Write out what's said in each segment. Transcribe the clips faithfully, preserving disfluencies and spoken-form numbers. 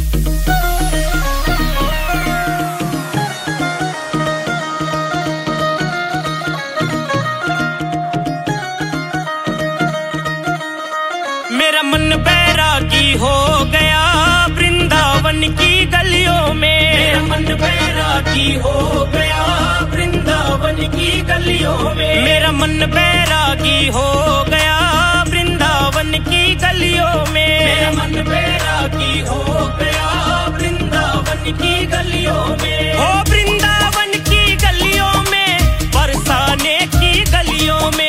मेरा मन बैरागी हो गया वृंदावन की गलियों में। मेरा मन बैरागी हो गया वृंदावन की गलियों में। मेरा मन बैरागी हो गया वृंदावन की गलियों में। मेरा मन बैरागी हो गया वृंदावन की गलियों में। हो वृंदावन की गलियों में, बरसाने की गलियों में।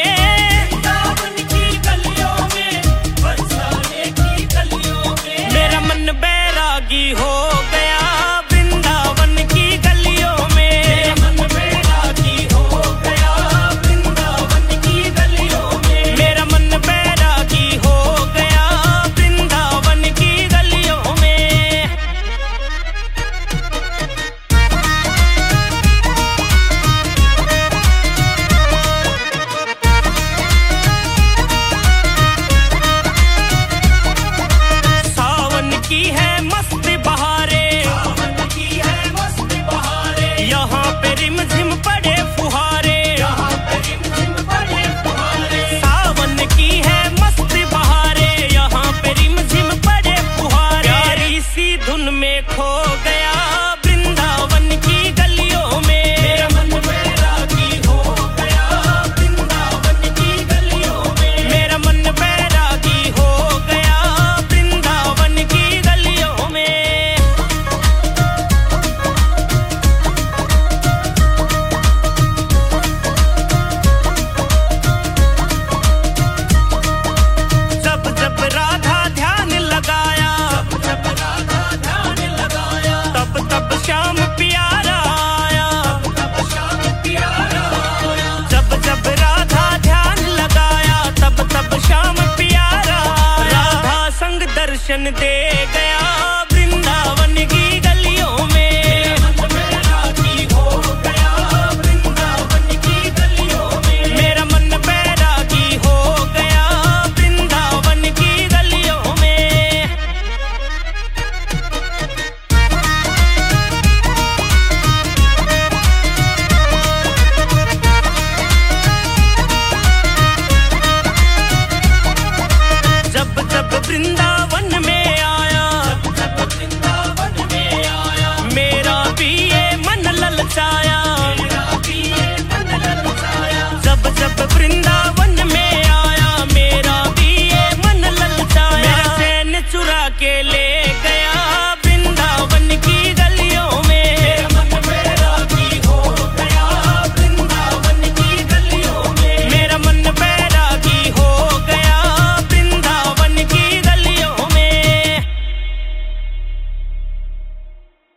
बैरागी हो गया वृंदावन की गलियों में। मेरा मन बैरागी हो गया वृंदावन की गलियों में। मेरा मन बैरागी हो गया वृंदावन की गलियों में। सावन की है खो गया वृंदावन की गलियों में। मेरा मन बैरागी हो गया वृंदावन की गलियों में। मेरा मन बैरागी हो गया वृंदावन की गलियों में। जब जब राधा ध्यान लगाया, जब जब राधा तब तब श्याम प्यारा आया। तब तब श्याम प्यारा आया। जब जब राधा ध्यान लगाया, तब तब श्याम प्यारा आया। राधा संग दर्शन दे गया वृंदावन की गलियों में। मेरा मन बैरागी हो गया वृंदावन की गलियों में। मेरा मन बैरागी हो गया वृंदावन की गलियों में। जब जब वृंदावन में आया, जब जब वृंदावन में आया, मेरा भी ये मन ललचाया, मेरा भी ये मन ललचाया। जब जब वृंदावन